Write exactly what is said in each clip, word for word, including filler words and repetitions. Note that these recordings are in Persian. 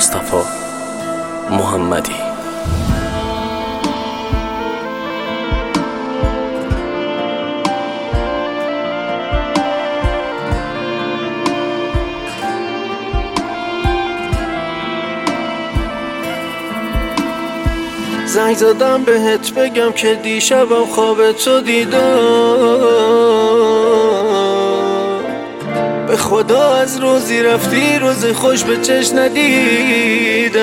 مصطفی محمدی. زنگ زدم بهت بگم که دیشبم خواب تو دیدم، به خدا از روزی رفتی روز خوش به چشم ندیدم.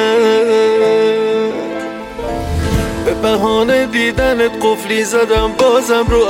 به بهانه دیدنت قفلی زدم بازم رو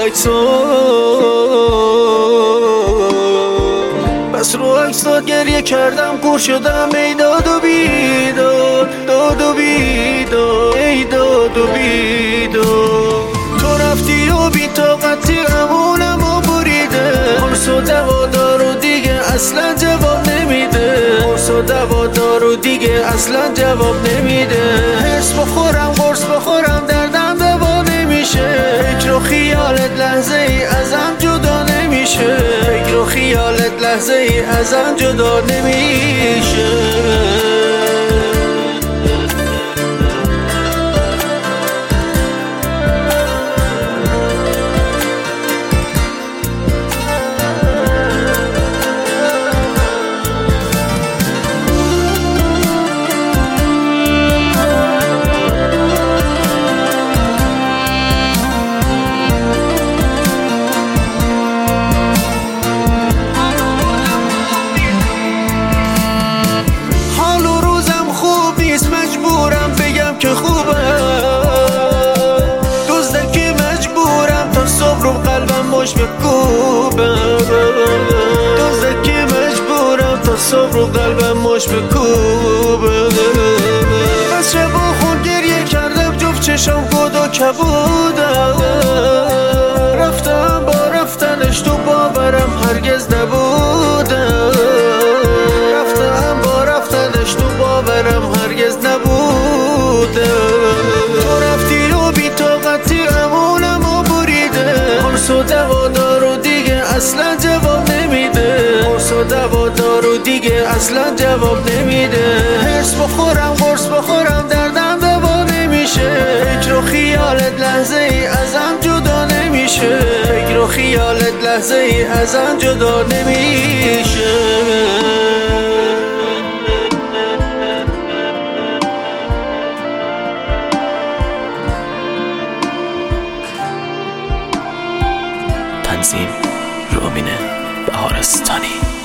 عکسات، بس رو عکسات گریه کردم کور شدم. ای داد و بیداد، داد و بیداد، ای داد و بیداد. تو رفتی و بی طاقتی امونم و بریده، قرص و دوا دارو دیگه اصلا جواب نمیده، قرص و دوا دارو دیگه اصلا جواب نمیده. حرص بخورم قرص بخورم دردم دوا نمیشه، فکر و خیالت لحظه ای ازم جدا نمیشه، فکر و خیالت لحظه ای ازم جدا نمیشه. که خوبه دوزده مجبورم تا صبح رو قلبم مش بکوبه، دوزده مجبورم تا صبح رو قلبم مش بکوبه. از شب و خون گریه کردم جفت چشم گود و کبودم، رفتم با رفتنش تو باورم هرگز نبودم، رفتم با رفتنش تو باورم هرگز نبودم. تو رفتی و بی طاقتی امونم و بریده، قرص و دوا دارو دیگه اصلا جواب نمیده، قرص و دوا دارو دیگه اصلا جواب نمیده. حرص بخورم قرص بخورم دردم دوا نمیشه، فکر و خیالت لحظه ای ازم جدا نمیشه، فکر و خیالت لحظه ای ازم جدا نمیشه. تنظیم رامین بهارستانی.